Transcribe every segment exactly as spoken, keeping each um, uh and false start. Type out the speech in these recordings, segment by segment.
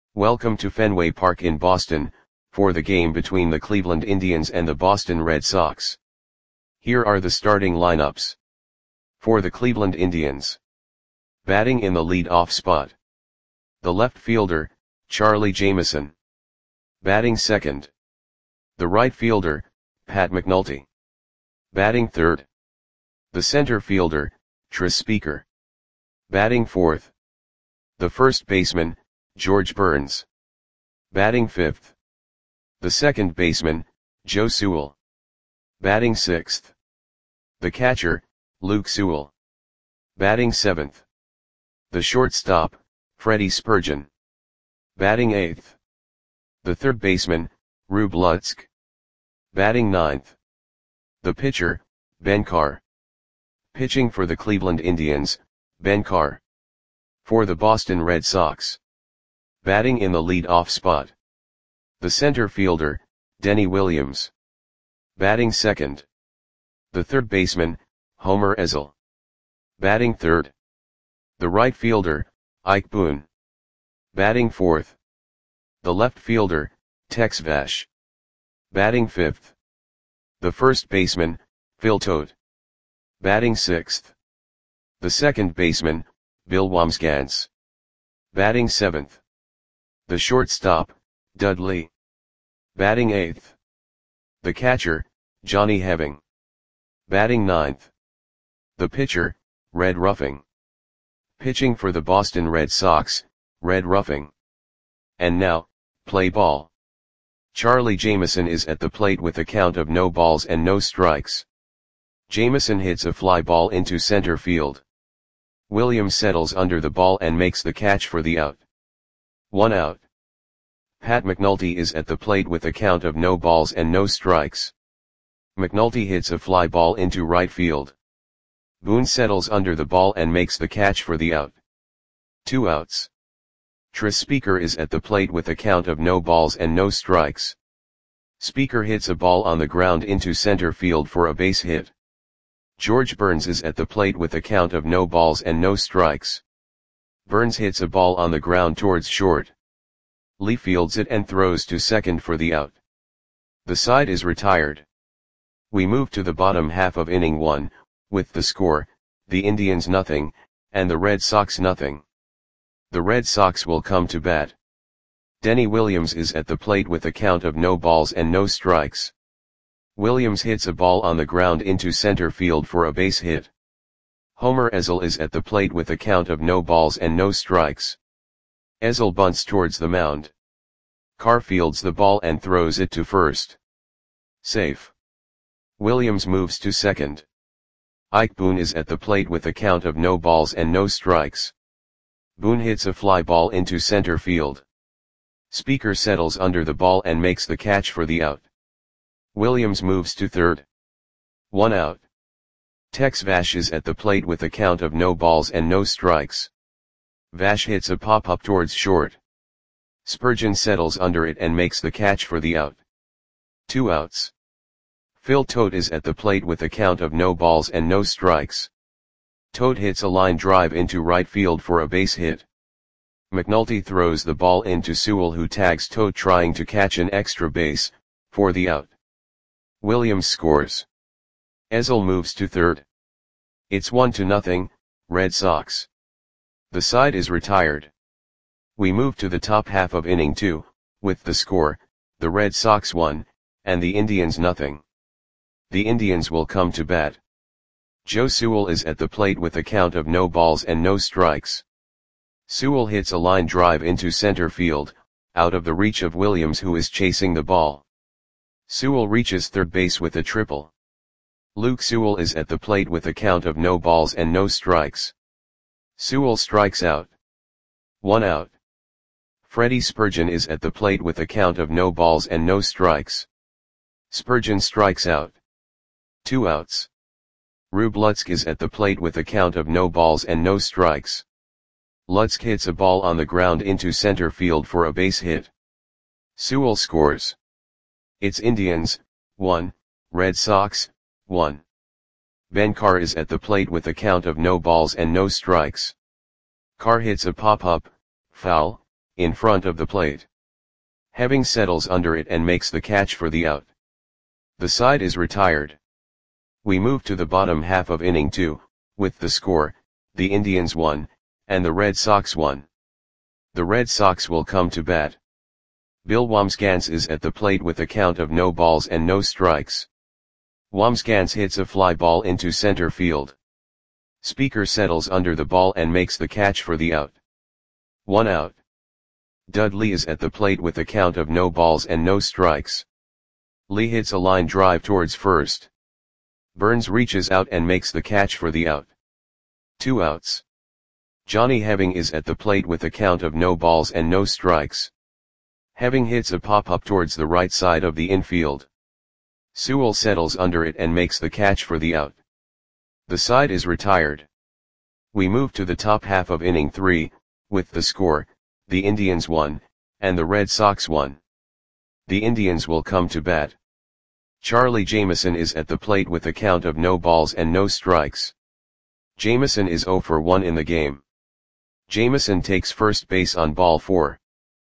Welcome to Fenway Park in Boston, for the game between the Cleveland Indians and the Boston Red Sox. Here are the starting lineups. For the Cleveland Indians. Batting in the lead-off spot. The left fielder, Charlie Jameson. Batting second. The right fielder, Pat McNulty. Batting third. The center fielder, Tris Speaker. Batting fourth. The first baseman, George Burns. Batting fifth. The second baseman, Joe Sewell. Batting sixth. The catcher, Luke Sewell. Batting seventh. The shortstop, Freddie Spurgeon. Batting eighth. The third baseman, Rube Lutzk. Batting ninth. The pitcher, Ben Carr. Pitching for the Cleveland Indians, Ben Carr. For the Boston Red Sox. Batting in the lead-off spot. The center fielder, Denny Williams. Batting second. The third baseman, Homer Ezell. Batting third. The right fielder, Ike Boone. Batting fourth. The left fielder, Tex Vash. Batting fifth. The first baseman, Phil Tote. Batting sixth. The second baseman, Bill Wambsgans. Batting seventh. The shortstop, Dudley. Batting eighth. The catcher, Johnny Heving. Batting ninth. The pitcher, Red Ruffing. Pitching for the Boston Red Sox, Red Ruffing. And now, play ball. Charlie Jameson is at the plate with a count of no balls and no strikes. Jameson hits a fly ball into center field. Williams settles under the ball and makes the catch for the out. One out. Pat McNulty is at the plate with a count of no balls and no strikes. McNulty hits a fly ball into right field. Boone settles under the ball and makes the catch for the out. Two outs. Tris Speaker is at the plate with a count of no balls and no strikes. Speaker hits a ball on the ground into center field for a base hit. George Burns is at the plate with a count of no balls and no strikes. Burns hits a ball on the ground towards short. Lee fields it and throws to second for the out. The side is retired. We move to the bottom half of inning one, with the score, the Indians nothing, and the Red Sox nothing. The Red Sox will come to bat. Denny Williams is at the plate with a count of no balls and no strikes. Williams hits a ball on the ground into center field for a base hit. Homer Ezell is at the plate with a count of no balls and no strikes. Ezell bunts towards the mound. Carr fields the ball and throws it to first. Safe. Williams moves to second. Ike Boone is at the plate with a count of no balls and no strikes. Boone hits a fly ball into center field. Speaker settles under the ball and makes the catch for the out. Williams moves to third. One out. Tex Vash is at the plate with a count of no balls and no strikes. Vash hits a pop-up towards short. Spurgeon settles under it and makes the catch for the out. Two outs. Phil Tote is at the plate with a count of no balls and no strikes. Tote hits a line drive into right field for a base hit. McNulty throws the ball into Sewell, who tags Tote trying to catch an extra base, for the out. Williams scores. Ezell moves to third. It's one to nothing, Red Sox. The side is retired. We move to the top half of inning two, with the score, the Red Sox one, and the Indians nothing. The Indians will come to bat. Joe Sewell is at the plate with a count of no balls and no strikes. Sewell hits a line drive into center field, out of the reach of Williams, who is chasing the ball. Sewell reaches third base with a triple. Luke Sewell is at the plate with a count of no balls and no strikes. Sewell strikes out. One out. Freddie Spurgeon is at the plate with a count of no balls and no strikes. Spurgeon strikes out. Two outs. Rube Lutzk is at the plate with a count of no balls and no strikes. Lutzk hits a ball on the ground into center field for a base hit. Sewell scores. It's Indians, one, Red Sox, one. Ben Carr is at the plate with a count of no balls and no strikes. Carr hits a pop-up, foul, in front of the plate. Having settles under it and makes the catch for the out. The side is retired. We move to the bottom half of inning two, with the score, the Indians one, and the Red Sox one. The Red Sox will come to bat. Bill Wambsgans is at the plate with a count of no balls and no strikes. Wambsgans hits a fly ball into center field. Speaker settles under the ball and makes the catch for the out. One out. Dudley is at the plate with a count of no balls and no strikes. Lee hits a line drive towards first. Burns reaches out and makes the catch for the out. Two outs. Johnny Heving is at the plate with a count of no balls and no strikes. Heving hits a pop-up towards the right side of the infield. Sewell settles under it and makes the catch for the out. The side is retired. We move to the top half of inning three, with the score, the Indians one, and the Red Sox one. The Indians will come to bat. Charlie Jameson is at the plate with a count of no balls and no strikes. Jameson is oh for one in the game. Jameson takes first base on ball four.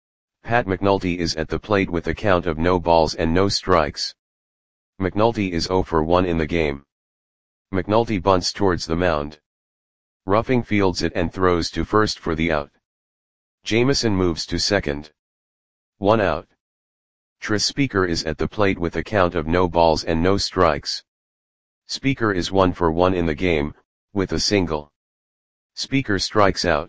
Pat McNulty is at the plate with a count of no balls and no strikes. McNulty is oh for one in the game. McNulty bunts towards the mound. Ruffing fields it and throws to first for the out. Jameson moves to second. One out. Tris Speaker is at the plate with a count of no balls and no strikes. Speaker is one for one in the game, with a single. Speaker strikes out.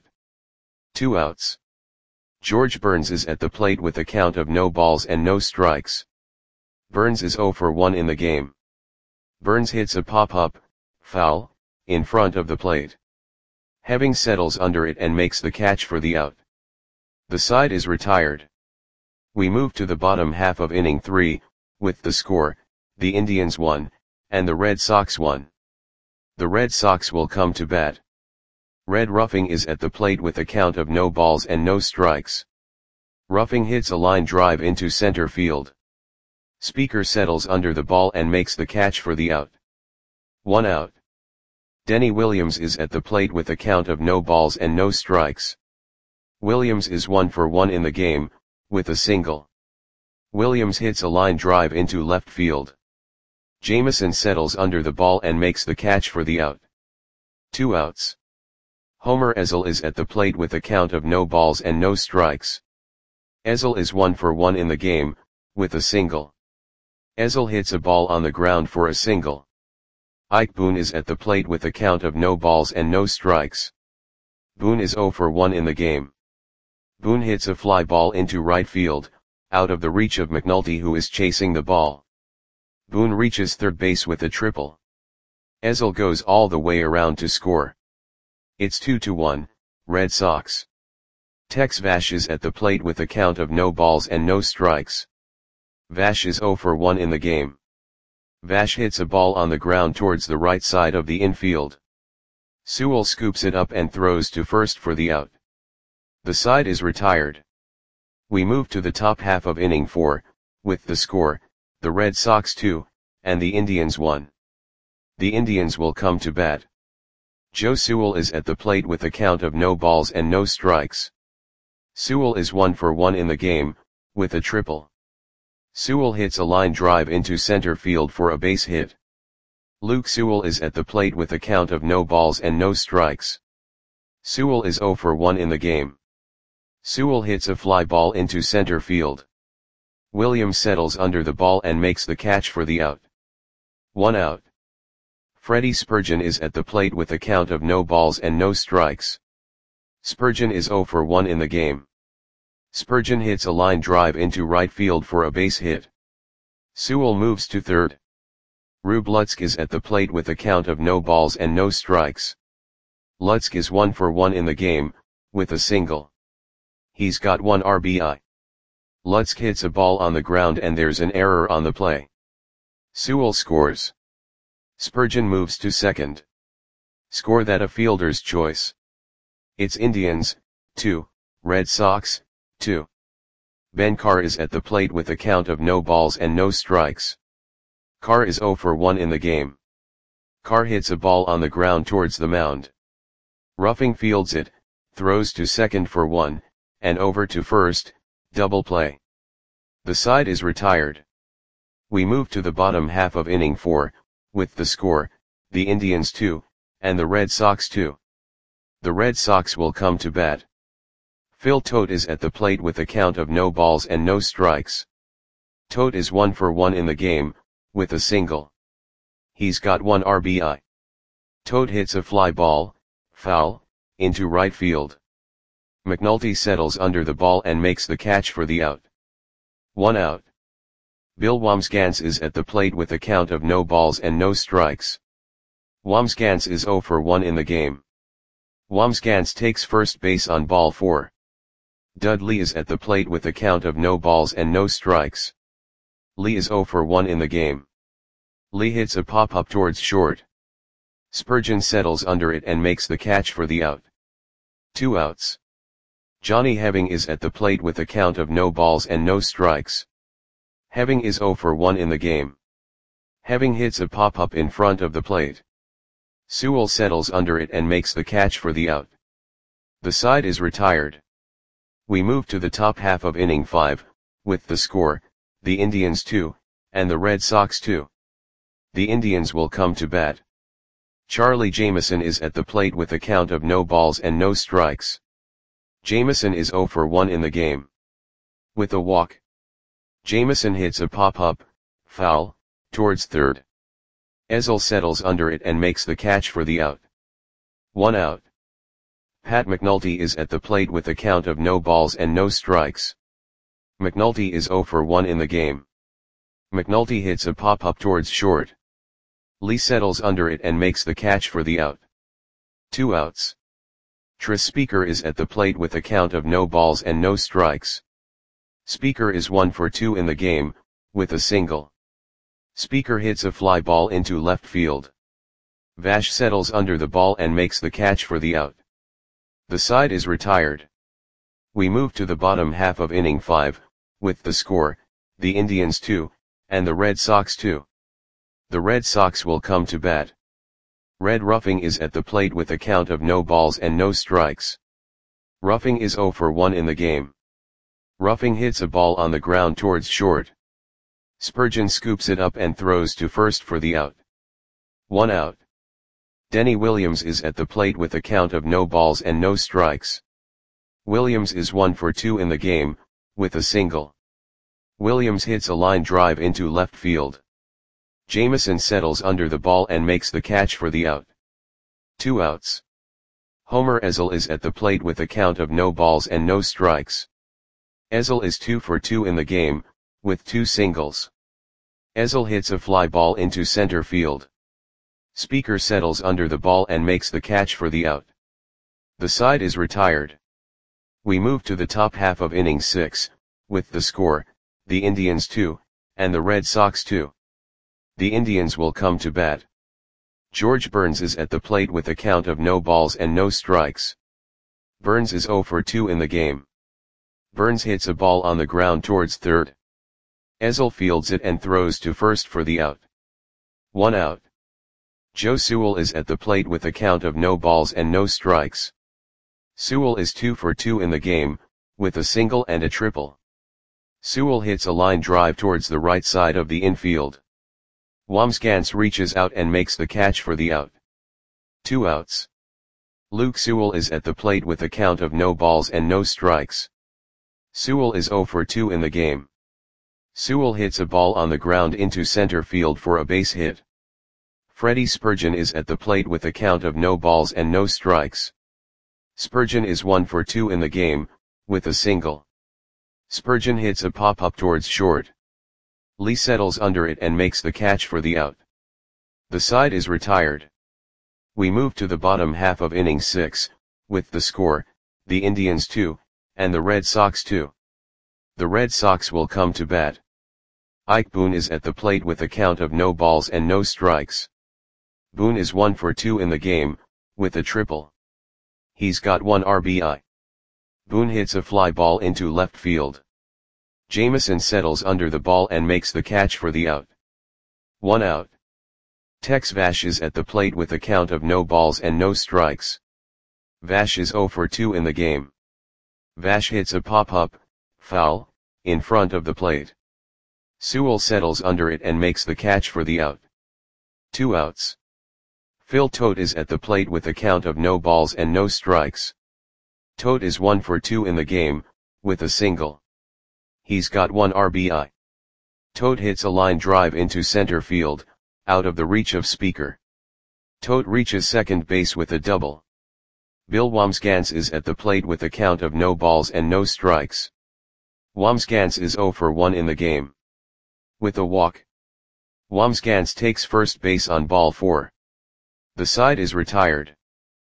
Two outs. George Burns is at the plate with a count of no balls and no strikes. Burns is oh for one in the game. Burns hits a pop-up, foul, in front of the plate. Heving settles under it and makes the catch for the out. The side is retired. We move to the bottom half of inning three, with the score, the Indians one, and the Red Sox one. The Red Sox will come to bat. Red Ruffing is at the plate with a count of no balls and no strikes. Ruffing hits a line drive into center field. Speaker settles under the ball and makes the catch for the out. One out. Denny Williams is at the plate with a count of no balls and no strikes. Williams is one for one in the game, with a single. Williams hits a line drive into left field. Jameson settles under the ball and makes the catch for the out. Two outs. Homer Ezel is at the plate with a count of no balls and no strikes. Ezel is one for one in the game, with a single. Ezel hits a ball on the ground for a single. Ike Boone is at the plate with a count of no balls and no strikes. Boone is oh for one in the game. Boone hits a fly ball into right field, out of the reach of McNulty who is chasing the ball. Boone reaches third base with a triple. Ezel goes all the way around to score. It's two to one, Red Sox. Tex Vash is at the plate with a count of no balls and no strikes. Vash is oh for one in the game. Vash hits a ball on the ground towards the right side of the infield. Sewell scoops it up and throws to first for the out. The side is retired. We move to the top half of inning four, with the score, the Red Sox two, and the Indians one. The Indians will come to bat. Joe Sewell is at the plate with a count of no balls and no strikes. Sewell is one for one in the game, with a triple. Sewell hits a line drive into center field for a base hit. Luke Sewell is at the plate with a count of no balls and no strikes. Sewell is oh for one in the game. Sewell hits a fly ball into center field. Williams settles under the ball and makes the catch for the out. One out. Freddie Spurgeon is at the plate with a count of no balls and no strikes. Spurgeon is oh for one in the game. Spurgeon hits a line drive into right field for a base hit. Sewell moves to third. Rube Lutzk is at the plate with a count of no balls and no strikes. Lutzk is one for one in the game, with a single. He's got one R B I. Lutzk hits a ball on the ground and there's an error on the play. Sewell scores. Spurgeon moves to second. Score that a fielder's choice. It's Indians, two, Red Sox, two. Ben Carr is at the plate with a count of no balls and no strikes. Carr is oh for one in the game. Carr hits a ball on the ground towards the mound. Ruffing fields it, throws to second for one, and over to first, double play. The side is retired. We move to the bottom half of inning four, with the score, the Indians two, and the Red Sox two. The Red Sox will come to bat. Phil Tote is at the plate with a count of no balls and no strikes. Tote is one for one in the game, with a single. He's got one R B I. Tote hits a fly ball, foul, into right field. McNulty settles under the ball and makes the catch for the out. One out. Bill Wambsgans is at the plate with a count of no balls and no strikes. Wambsgans is zero for one in the game. Wambsgans takes first base on ball four. Dudley is at the plate with a count of no balls and no strikes. Lee is zero for one in the game. Lee hits a pop-up towards short. Spurgeon settles under it and makes the catch for the out. Two outs. Johnny Heving is at the plate with a count of no balls and no strikes. Heving is zero for one in the game. Heving hits a pop-up in front of the plate. Sewell settles under it and makes the catch for the out. The side is retired. We move to the top half of inning five, with the score, the Indians two, and the Red Sox two. The Indians will come to bat. Charlie Jameson is at the plate with a count of no balls and no strikes. Jameson is zero for one in the game. With a walk. Jameson hits a pop-up, foul, towards third. Ezel settles under it and makes the catch for the out. One out. Pat McNulty is at the plate with a count of no balls and no strikes. McNulty is zero for one in the game. McNulty hits a pop-up towards short. Lee settles under it and makes the catch for the out. Two outs. Tris Speaker is at the plate with a count of no balls and no strikes. Speaker is one for two in the game, with a single. Speaker hits a fly ball into left field. Vash settles under the ball and makes the catch for the out. The side is retired. We move to the bottom half of inning five, with the score, the Indians two, and the Red Sox two. The Red Sox will come to bat. Red Ruffing is at the plate with a count of no balls and no strikes. Ruffing is zero for one in the game. Ruffing hits a ball on the ground towards short. Spurgeon scoops it up and throws to first for the out. One out. Denny Williams is at the plate with a count of no balls and no strikes. Williams is one for two in the game, with a single. Williams hits a line drive into left field. Jameson settles under the ball and makes the catch for the out. Two outs. Homer Ezel is at the plate with a count of no balls and no strikes. Ezel is two for two in the game, with two singles. Ezel hits a fly ball into center field. Speaker settles under the ball and makes the catch for the out. The side is retired. We move to the top half of inning six, with the score, the Indians two, and the Red Sox two. The Indians will come to bat. George Burns is at the plate with a count of no balls and no strikes. Burns is zero for two in the game. Burns hits a ball on the ground towards third. Ezel fields it and throws to first for the out. One out. Joe Sewell is at the plate with a count of no balls and no strikes. Sewell is two for two in the game, with a single and a triple. Sewell hits a line drive towards the right side of the infield. Wambsgans reaches out and makes the catch for the out. Two outs. Luke Sewell is at the plate with a count of no balls and no strikes. Sewell is zero for two in the game. Sewell hits a ball on the ground into center field for a base hit. Freddie Spurgeon is at the plate with a count of no balls and no strikes. Spurgeon is one for two in the game, with a single. Spurgeon hits a pop-up towards short. Lee settles under it and makes the catch for the out. The side is retired. We move to the bottom half of inning six, with the score, the Indians two, and the Red Sox two. The Red Sox will come to bat. Ike Boone is at the plate with a count of no balls and no strikes. Boone is one for two in the game, with a triple. He's got one R B I. Boone hits a fly ball into left field. Jameson settles under the ball and makes the catch for the out. One out. Tex Vash is at the plate with a count of no balls and no strikes. Vash is zero for two in the game. Vash hits a pop-up, foul, in front of the plate. Sewell settles under it and makes the catch for the out. Two outs. Phil Tote is at the plate with a count of no balls and no strikes. Tote is one for two in the game, with a single. He's got one R B I. Tote hits a line drive into center field, out of the reach of Speaker. Tote reaches second base with a double. Bill Wambsgans is at the plate with a count of no balls and no strikes. Wambsgans is zero for one in the game. With a walk. Wambsgans takes first base on ball four. The side is retired.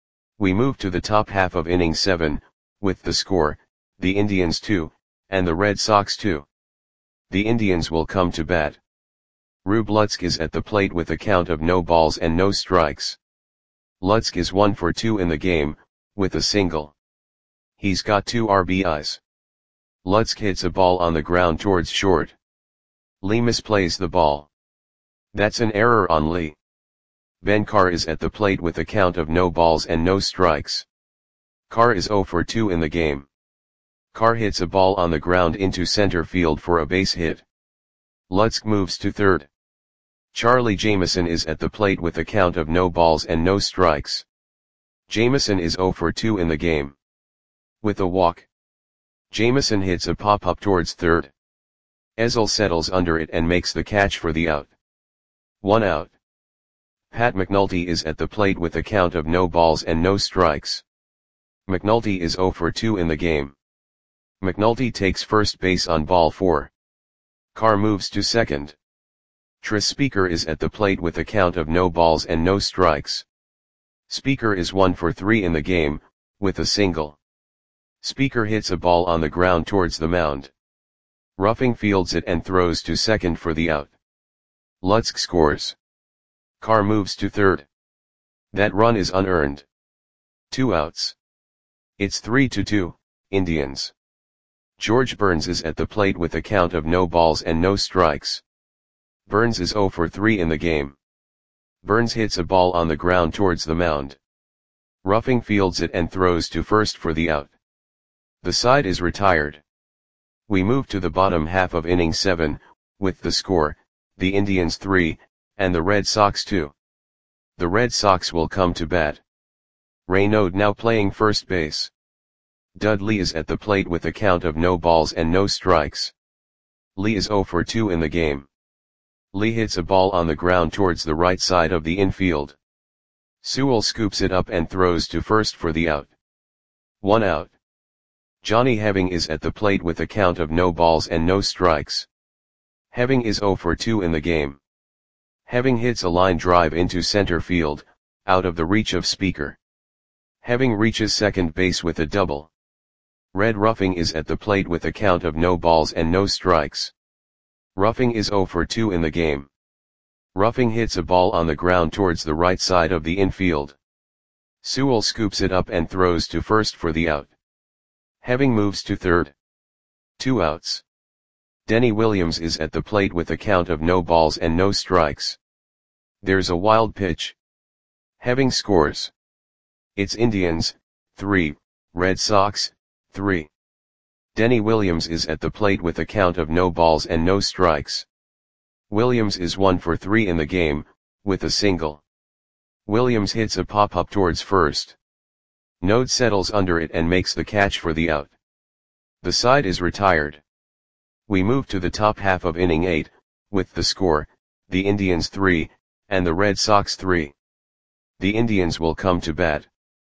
We move to the top half of inning seven, with the score, the Indians two, and the Red Sox two. The Indians will come to bat. Rube Lutsk is at the plate with a count of no balls and no strikes. Lutsk is one for two in the game, with a single. He's got two R B Is. Lutsk hits a ball on the ground towards short. Lee misplays the ball. That's an error on Lee. Ben Carr is at the plate with a count of no balls and no strikes. Carr is zero for two in the game. Carr hits a ball on the ground into center field for a base hit. Lutsk moves to third. Charlie Jameson is at the plate with a count of no balls and no strikes. Jameson is zero for two in the game. With a walk. Jameson hits a pop-up towards third. Ezel settles under it and makes the catch for the out. One out. Pat McNulty is at the plate with a count of no balls and no strikes. McNulty is zero for two in the game. McNulty takes first base on ball four. Carr moves to second. Tris Speaker is at the plate with a count of no balls and no strikes. Speaker is one for three in the game, with a single. Speaker hits a ball on the ground towards the mound. Ruffing fields it and throws to second for the out. Lutsk scores. Carr moves to third. That run is unearned. Two outs. It's three to two, Indians. George Burns is at the plate with a count of no balls and no strikes. Burns is zero for three in the game. Burns hits a ball on the ground towards the mound. Ruffing fields it and throws to first for the out. The side is retired. We move to the bottom half of inning seven, with the score, the Indians three, and the Red Sox two. The Red Sox will come to bat. Raynaud now playing first base. Dudley is at the plate with a count of no balls and no strikes. Lee is zero for two in the game. Lee hits a ball on the ground towards the right side of the infield. Sewell scoops it up and throws to first for the out. One out. Johnny Heving is at the plate with a count of no balls and no strikes. Heving is zero for two in the game. Heving hits a line drive into center field, out of the reach of Speaker. Heving reaches second base with a double. Red Ruffing is at the plate with a count of no balls and no strikes. Ruffing is zero for two in the game. Ruffing hits a ball on the ground towards the right side of the infield. Sewell scoops it up and throws to first for the out. Heving moves to third. Two outs. Denny Williams is at the plate with a count of no balls and no strikes. There's a wild pitch. Heving scores. It's Indians, three, Red Sox, three. Denny Williams is at the plate with a count of no balls and no strikes. Williams is one for three in the game, with a single. Williams hits a pop-up towards first. Node settles under it and makes the catch for the out. The side is retired. We move to the top half of inning eight, with the score, the Indians three, and the Red Sox three. The Indians will come to bat.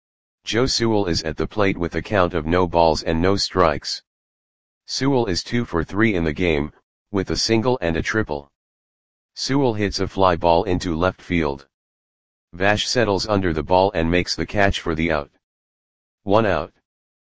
Joe Sewell is at the plate with a count of no balls and no strikes. Sewell is two for three in the game, with a single and a triple. Sewell hits a fly ball into left field. Vash settles under the ball and makes the catch for the out. One out.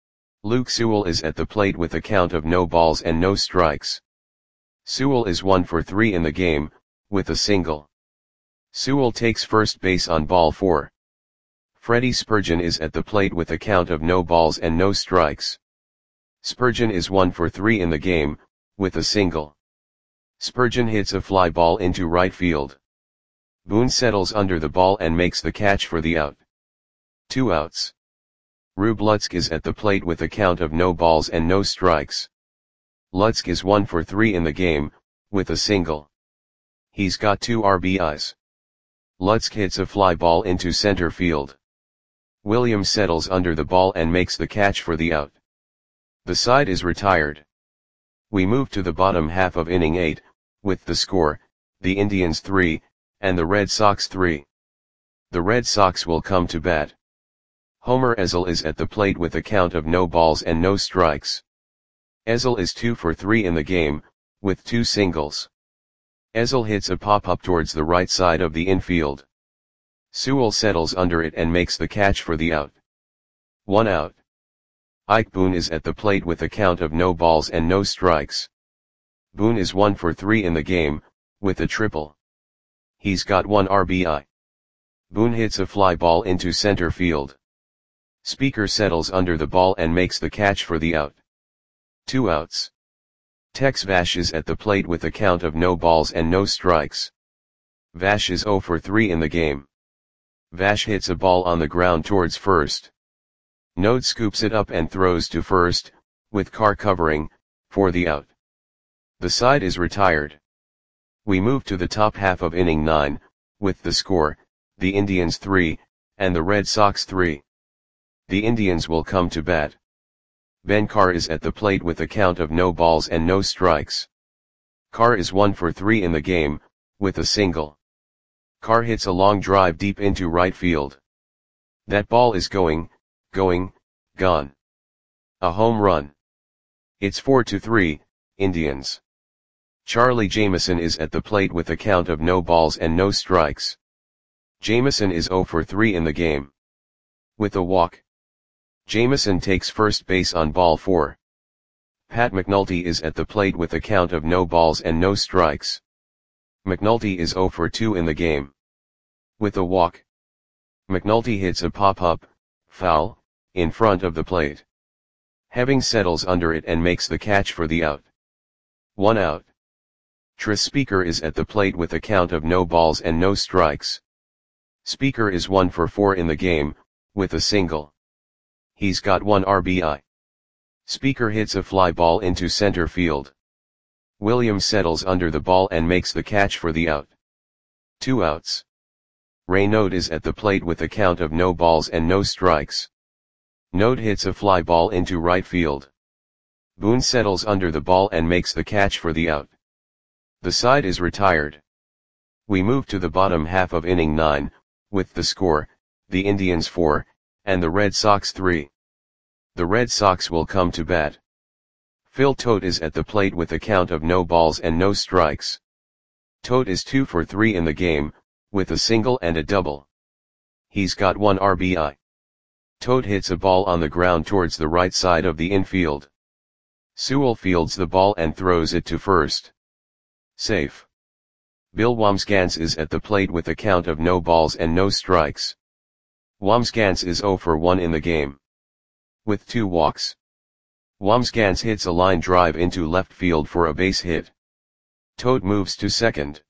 Luke Sewell is at the plate with a count of no balls and no strikes. Sewell is one for three in the game, with a single. Sewell takes first base on ball four. Freddie Spurgeon is at the plate with a count of no balls and no strikes. Spurgeon is one for three in the game, with a single. Spurgeon hits a fly ball into right field. Boone settles under the ball and makes the catch for the out. Two outs. Rube Lutzk is at the plate with a count of no balls and no strikes. Lutzk is one for three in the game, with a single. He's got two R B Is. Lutzk hits a fly ball into center field. Williams settles under the ball and makes the catch for the out. The side is retired. We move to the bottom half of inning eight, with the score, the Indians three, and the Red Sox three. The Red Sox will come to bat. Homer Ezel is at the plate with a count of no balls and no strikes. Ezel is two for three in the game, with two singles. Ezel hits a pop-up towards the right side of the infield. Sewell settles under it and makes the catch for the out. One out. Ike Boone is at the plate with a count of no balls and no strikes. Boone is one for three in the game, with a triple. He's got one R B I. Boone hits a fly ball into center field. Speaker settles under the ball and makes the catch for the out. Two outs. Tex Vash is at the plate with a count of no balls and no strikes. Vash is zero for three in the game. Vash hits a ball on the ground towards first. Node scoops it up and throws to first, with Carr covering, for the out. The side is retired. We move to the top half of inning nine, with the score, the Indians three, and the Red Sox three. The Indians will come to bat. Ben Carr is at the plate with a count of no balls and no strikes. Carr is one for three in the game, with a single. Carr hits a long drive deep into right field. That ball is going, going, gone. A home run. It's four to three, Indians. Charlie Jameson is at the plate with a count of no balls and no strikes. Jameson is zero for three in the game. With a walk. Jameson takes first base on ball four. Pat McNulty is at the plate with a count of no balls and no strikes. McNulty is zero for two in the game. With a walk. McNulty hits a pop-up, foul, in front of the plate. Heving settles under it and makes the catch for the out. One out. Tris Speaker is at the plate with a count of no balls and no strikes. Speaker is one for four in the game, with a single. He's got one R B I. Speaker hits a fly ball into center field. Williams settles under the ball and makes the catch for the out. Two outs. Ray Node is at the plate with a count of no balls and no strikes. Node hits a fly ball into right field. Boone settles under the ball and makes the catch for the out. The side is retired. We move to the bottom half of inning nine, with the score, the Indians four, and the Red Sox three. The Red Sox will come to bat. Phil Tote is at the plate with a count of no balls and no strikes. Tote is two for three in the game, with a single and a double. He's got one R B I. Tote hits a ball on the ground towards the right side of the infield. Sewell fields the ball and throws it to first. Safe. Bill Wambsgans is at the plate with a count of no balls and no strikes. Wambsgans is zero for one in the game. With two walks. Wambsgans hits a line drive into left field for a base hit. Tote moves to second.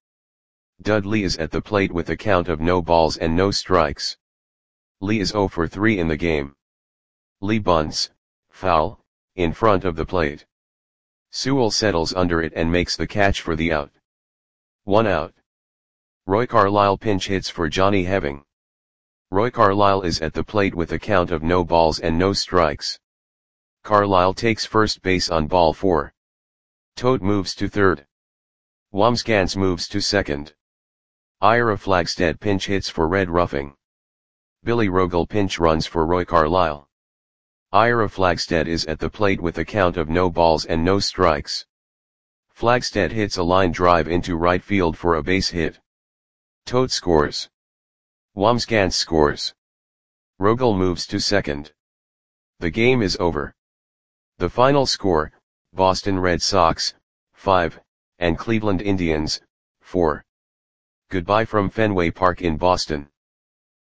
Dudley is at the plate with a count of no balls and no strikes. Lee is zero for three in the game. Lee bunts, foul, in front of the plate. Sewell settles under it and makes the catch for the out. One out. Roy Carlisle pinch hits for Johnny Heving. Roy Carlisle is at the plate with a count of no balls and no strikes. Carlisle takes first base on ball four. Tote moves to third. Wambsgans moves to second. Ira Flagstead pinch hits for Red Ruffing. Billy Rogel pinch runs for Roy Carlisle. Ira Flagstead is at the plate with a count of no balls and no strikes. Flagstead hits a line drive into right field for a base hit. Tote scores. Wambsgans scores. Rogel moves to second. The game is over. The final score, Boston Red Sox, five, and Cleveland Indians, four. Goodbye from Fenway Park in Boston.